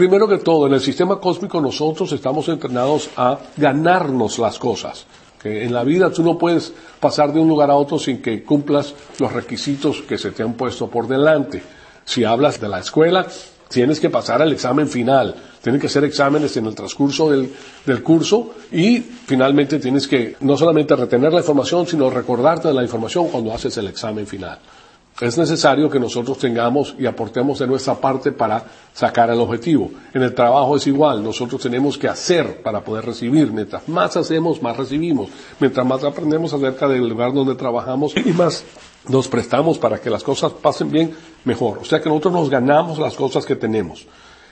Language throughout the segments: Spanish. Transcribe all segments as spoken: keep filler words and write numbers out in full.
Primero que todo, en el sistema cósmico nosotros estamos entrenados a ganarnos las cosas. Que en la vida tú no puedes pasar de un lugar a otro sin que cumplas los requisitos que se te han puesto por delante. Si hablas de la escuela, tienes que pasar al examen final. Tienes que hacer exámenes en el transcurso del, del curso y finalmente tienes que no solamente retener la información, sino recordarte de la información cuando haces el examen final. Es necesario que nosotros tengamos y aportemos de nuestra parte para sacar el objetivo. En el trabajo es igual, nosotros tenemos que hacer para poder recibir. Mientras más hacemos, más recibimos. Mientras más aprendemos acerca del lugar donde trabajamos y más nos prestamos para que las cosas pasen bien, mejor. O sea que nosotros nos ganamos las cosas que tenemos.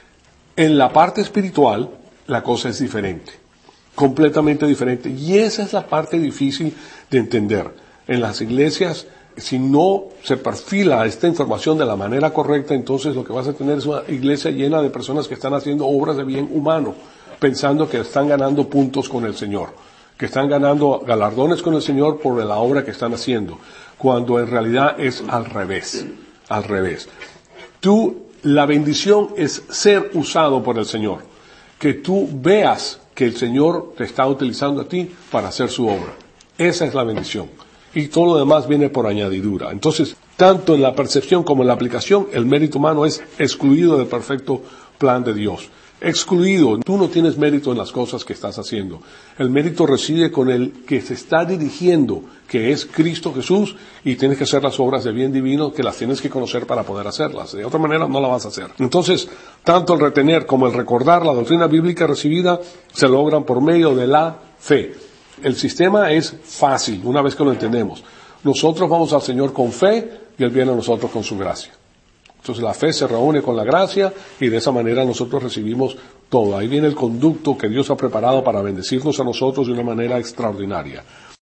En la parte espiritual, la cosa es diferente. Completamente diferente. Y esa es la parte difícil de entender. En las iglesias, si no se perfila esta información de la manera correcta, entonces lo que vas a tener es una iglesia llena de personas que están haciendo obras de bien humano, pensando que están ganando puntos con el Señor, que están ganando galardones con el Señor por la obra que están haciendo, cuando en realidad es al revés, al revés. Tú, la bendición es ser usado por el Señor, que tú veas que el Señor te está utilizando a ti para hacer su obra. Esa es la bendición. Y todo lo demás viene por añadidura. Entonces, tanto en la percepción como en la aplicación, el mérito humano es excluido del perfecto plan de Dios. Excluido. Tú no tienes mérito en las cosas que estás haciendo. El mérito reside con el que se está dirigiendo, que es Cristo Jesús, y tienes que hacer las obras de bien divino, que las tienes que conocer para poder hacerlas. De otra manera no la vas a hacer. Entonces, tanto el retener como el recordar la doctrina bíblica recibida se logran por medio de la fe. El sistema es fácil, una vez que lo entendemos. Nosotros vamos al Señor con fe y Él viene a nosotros con su gracia. Entonces la fe se reúne con la gracia y de esa manera nosotros recibimos todo. Ahí viene el conducto que Dios ha preparado para bendecirnos a nosotros de una manera extraordinaria.